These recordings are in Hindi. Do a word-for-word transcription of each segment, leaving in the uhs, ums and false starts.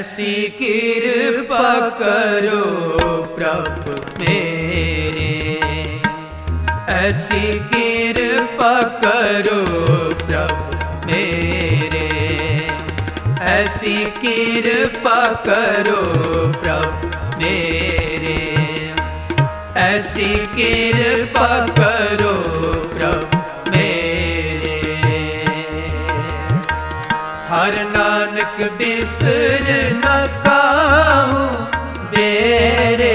ऐसी कृपा करो प्रभु मेरे, ऐसी कृपा करो प्रभु मेरे, ऐसी कृपा करो प्रभु मेरे, ऐसी कृपा करो प्रभु मेरे। हर नानक बिसर न काहूँ बेरे,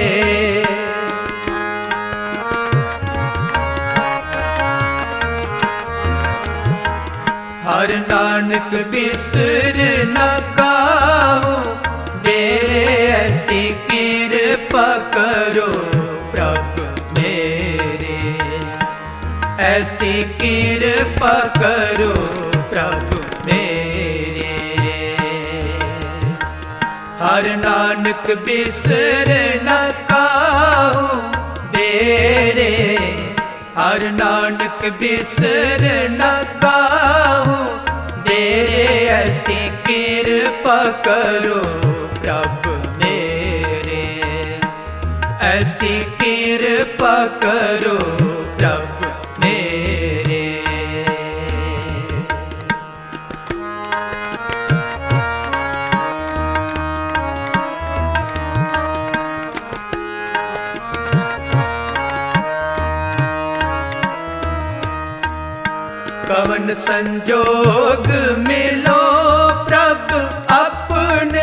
हर नानक बिसर न काहूँ बेरे, ऐसी कृपा करो प्रभु मेरे, ऐसी कृपा करो प्रभु मेरे। हर नानक बिसर न काहूँ बेरे, हर नानक बिसर न काहूँ बेरे, ऐसी कृपा करो प्रभु मेरे, ऐसी कृपा करो प्रभु मेरे। कवन संजोग मिलो प्रभु अपने,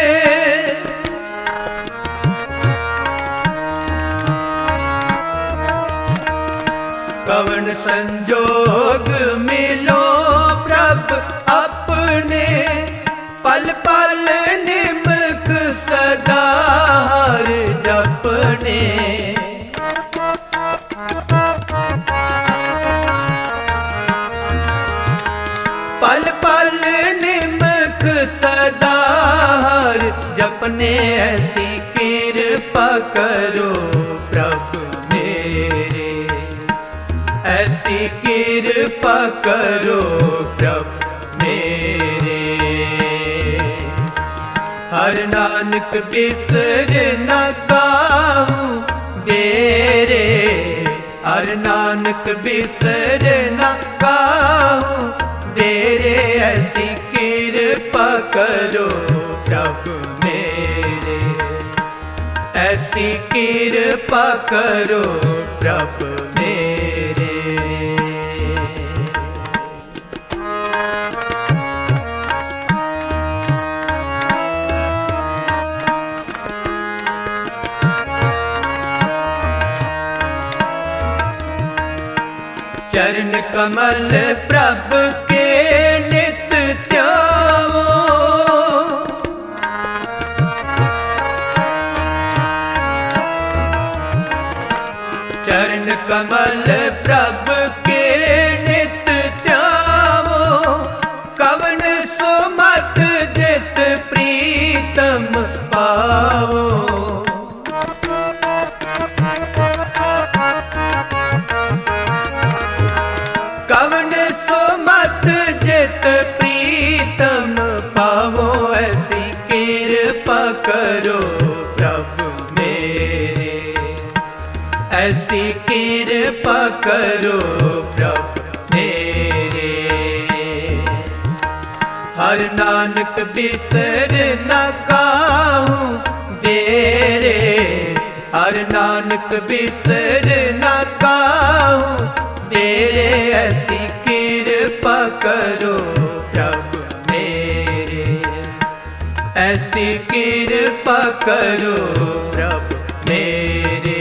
कवन संजोग मिलो प्रभु अपने, पल पल निमक सदा हर जपने, पल पल निमक सदा हर जपने, ऐसी कृपा करो प्रभु मेरे, ऐसी कृपा करो प्रभु मेरे। हर नानक बिसर न काहूँ बेरे, हर नानक बिसर न काहूँ बेरे, ऐसी कृपा करो प्रभु मेरे, ऐसी कृपा करो प्रभु मेरे। चरण कमल प्रभु के नित ध्याओ, चरण कमल प्रभु के नित ध्याओ, कवन सुमत जित प्रीतम पाओ, कवन सुमत जित प्रीतम पावो, ऐसी कृपा करो प्रभु मेरे, ऐसी कृपा करो प्रभु मेरे। हर नानक बिसर न काहूँ बेरे, हर नानक बिसर न काहूँ बेरे, ऐसी कृपा करो प्रभु मेरे, ऐसी कृपा करो प्रभु मेरे।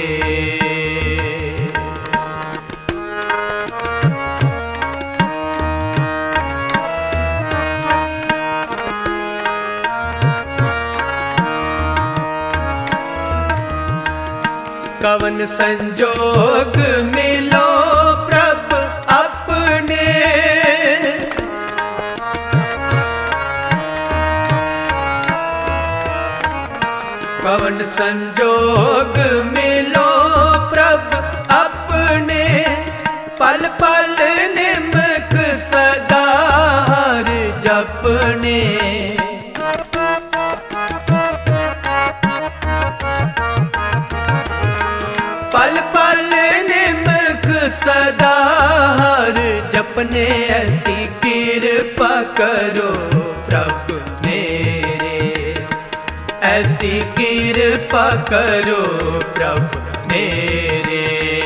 कवन संजोग मिलो प्रभु अपने, कवन संजोग मिलो प्रभु अपने, पल पल निमक सदा हर जपने, का हर जपने ऐसी कृपा करो प्रभु मेरे, ऐसी कृपा करो प्रभु मेरे।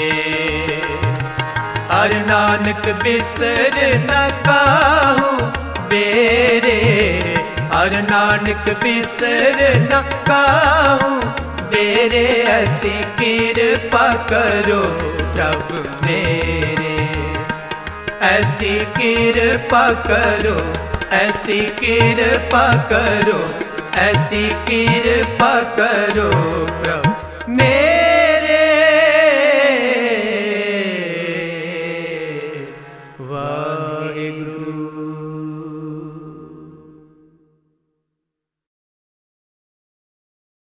हर नानक बिसर न काहू बेरे, हर नानक बिसर न काहू बेरे, ऐसी कृपा करो प्रभु मेरे, ऐसी कृपा करो, ऐसी कृपा करो, ऐसी कृपा करो प्रभु मेरे। वाहिगुरु।